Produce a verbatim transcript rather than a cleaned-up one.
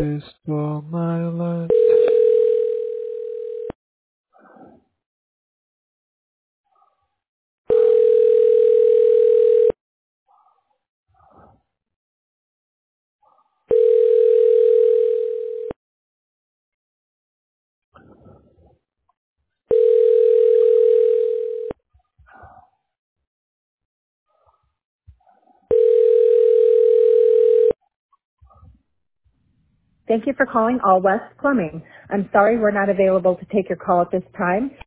restore my life. Thank you for calling All West Plumbing. I'm sorry we're not available to take your call at this time.